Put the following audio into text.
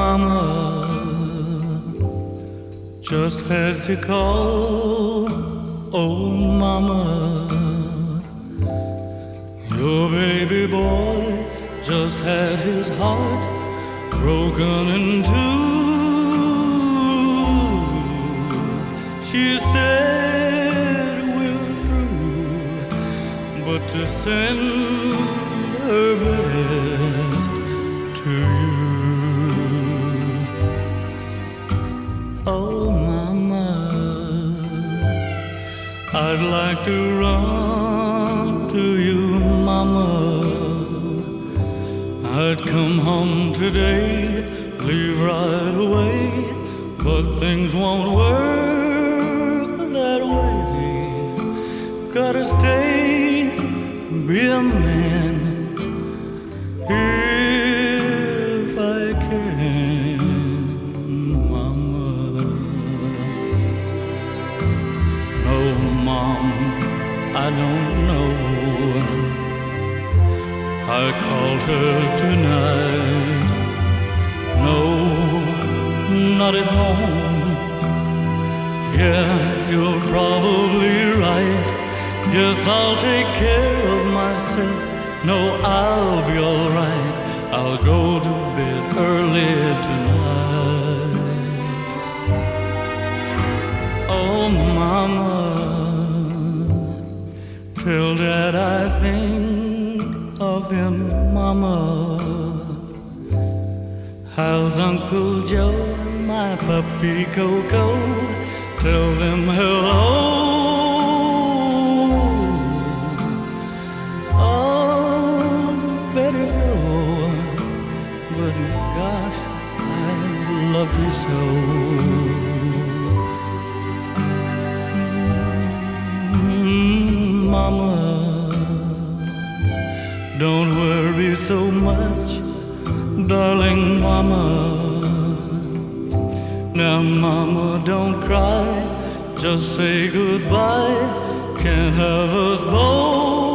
mama, just had to call. Oh, mama, your baby boy just had his heart broken in two. She said we're through, but to send her best to you. Oh, mama, I'd like to run to you, mama. I'd come home today, leave right away, but things won't work that way. Gotta stay, be a man, if I can, mama. No, mom, I don't know. I called her tonight. No, not at home. Yeah, you're probably right. Yes, I'll take care of myself. No, I'll be all right. I'll go to bed early tonight. Oh, mama, till that I think of him, mama. How's Uncle Joe, my puppy Coco? Tell them hello. Oh, better go, but gosh, I love you so. Mama, don't worry so much, darling mama. Now, mama, don't cry, just say goodbye. Can't have us both.